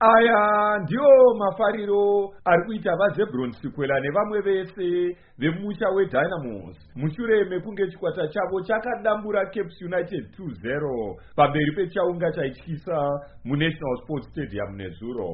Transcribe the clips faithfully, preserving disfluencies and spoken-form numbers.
Aya ndiyo mafariro ari kuita vaZebron Sikwela nevamwe vese vemusha weDynamos mushure mekunge chikwata chavo chakadambura Cape United two zero pamberi pechaunga chaityisa muNational Sports Stadium nezuro.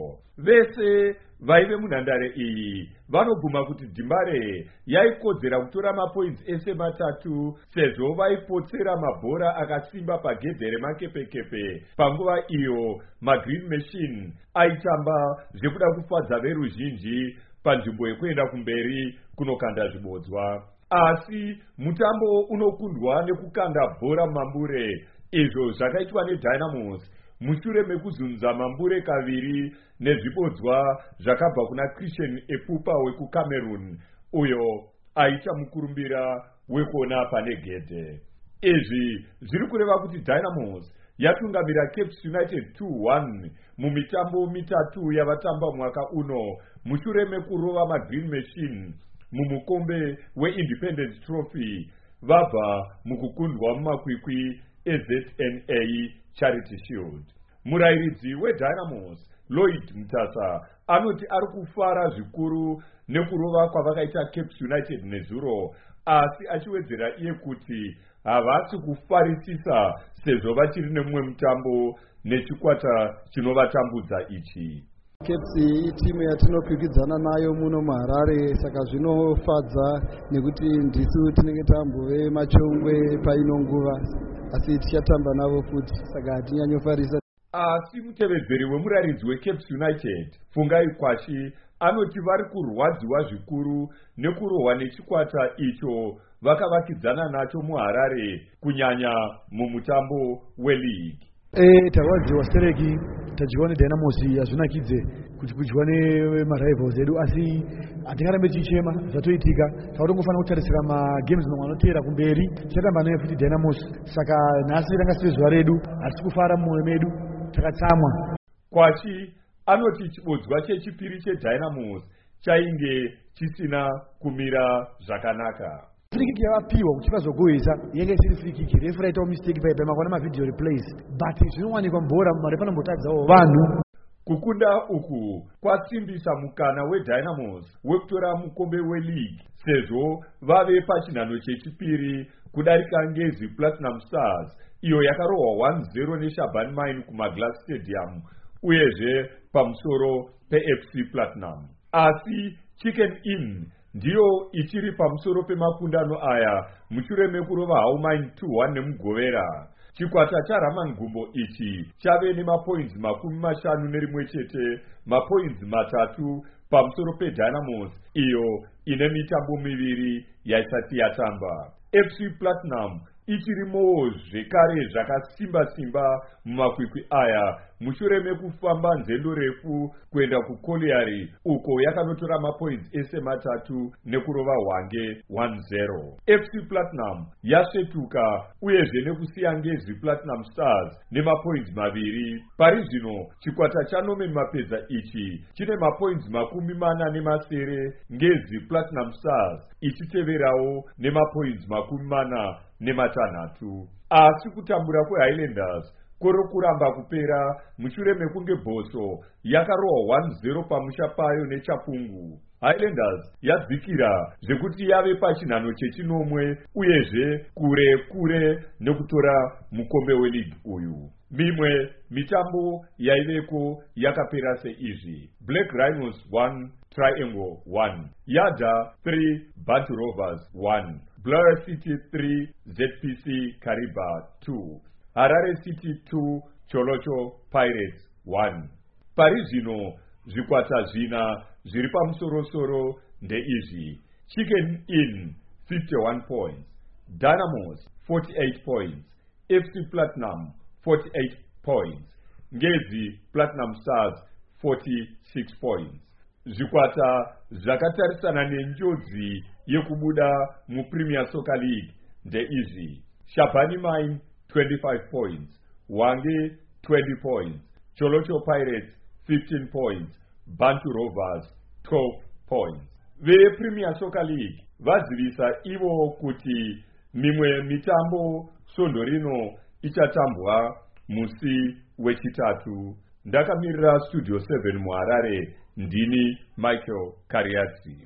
Vese vaive munhandare iyi vanobvuma kuti Dimbare yaikodzera kutora mapoints ese matatu sezvo vaipotsera mabhora akasimba pagedhe remakepekepe panguva iyo maGreen Machine aitamba zvekuda kufadza veruzhinji panzvimbo yekuenda kumberi kunokanda zvibodzwa. Asi mutambo unokundwa nekukanda bhora mambure, izvo zvakaitwa neDynamos mushure mekuzunza mambure kaviri nezvibodzwa zvakabva kuna Christian Epupa wekuCameroon uyo aita mukurumbira wekuona pane gedhe. Izvi zviri kureva kuti Dynamos yatungamira Cape United two one mumitambo mitatu yavatamba mwaka uno mushure mekurova maGreen Machine mumukombe weIndependence Trophy vabva mukukundwa mumakwikwi eZ N A Charity Shield. Murairidzi weDynamos Lloyd Mutasa anoti ari kufara zvikuru nekurova kwavakaita Cape United nezuro, asi achiwedzera iye kuti havasi kufarisisa sezvo vachiri nemumwe mutambo nechikwata chinovatambudza ichi. Cape itimu yatinokwikidzana nayo muno muHarare, saka zvinofadza nekuti ndisu tinenge tambove machongwe paino nguva, asi tichatamba navo futi, saka hatinyanyofarisa. Asi mutevedzeri wemuraridzi weCape United Fungai Kwashi anoti vari kurwadziwa zvikuru nekurohwa nechikwata icho vakavakidzana nacho muHarare kunyanya mumutambo weLeague. Eh, tarwadziwa stereki tadyiwa neDynamos hazvinakidze kuti kudyiwa nemarivals edu, asi hatingarambe tichichema zvatoitika. Takutongofanira kutarisira magames mamwe anoteera kumberi, tichatamba naye futi Dynamos, saka nhasi ranga siri zuva redu, hatisi kufara mumwoyo medu, takatsamwa. Kwashi anoti chibodzwa chechipiri cheDynamos chainge chisina kumira zvakanaka. Free kick yavapiwa kuti vazogohwesa yanga isiri free kick, referee aitawo mistake paipa makona mavideo replays, but zvinowanikwa mbora marefa anombotadzawo vanhu. Kukunda uku kwasimbisa mukana weDynamos wekutora mukombe weLeague sezvo vave pachinhano chechipiri kudarika Ngezi Platinum Stars iyo yakarohwa one zero neShaban Mine kumaGlass Stadium uyezve pamusoro peF C Platinum. Asi Chicken Inn ndiyo ichiri pamusoro pemakundano aya mushure mekurova Hau Mine two one nemugovera. Chikwata chaRamangumbo ichi chave nemapoints makumi mashanu nerimwe chete, mapoints matatu pamusoro peDynamos iyo ine mitambo miviri yaisati yatamba. F C Platinum ichirimowo zvekare zvakasimba simba mumakwikwi aya mushure mekufamba nzendo refu kuenda kuColliery uko yakanotora mapoints ese matatu nekurova Hwange one zero. F C Platinum yasvetuka uyezve nekusiya Ngezi Platinum Stars nemapoints maviri. Pari zvino chikwata chanome mapedza ichi chine mapoints makumi mana nemasere, Ngezi Platinum Stars ichiteverawo nemapoints makumi mana nematanhatu. Asi kutambura kweHighlanders kuri kuramba kupera mushure mekunge Bhoso yakarohwa one zero pamusha payo neChapungu. Highlanders yadzikira zvekuti yave pachinhano chechinomwe uyezve kure kure nekutora mukombe weLeague uyu. Mimwe mitambo yaiveko yakapera seizvi: Black Rhinos one Triangle one, Yada three Bantu Rovers one, Blair City three Z P C Kariba two, Harare City two Cholocho Pirates one. Pari zvino zvikwata zvina zviri pamusorosoro ndeizvi: Chicken Inn fifty-one points, Dynamos forty-eight points, F C Platinum forty-eight points, Ngezi Platinum Stars forty-six points. Zvikwata zvakatarisana nenjodzi yekubuda muPremier Soccer League ndeizvi: Shabani Mine twenty-five points, Hwange twenty points, Cholocho Pirates fifteen points, Bantu Rovers twelve points. VePremier Soccer League vazivisa ivo kuti mimwe mitambo svondo rino ichatambwa musi wechitatu ndakamirira studio seven muharare ndini Michael Kariatsi.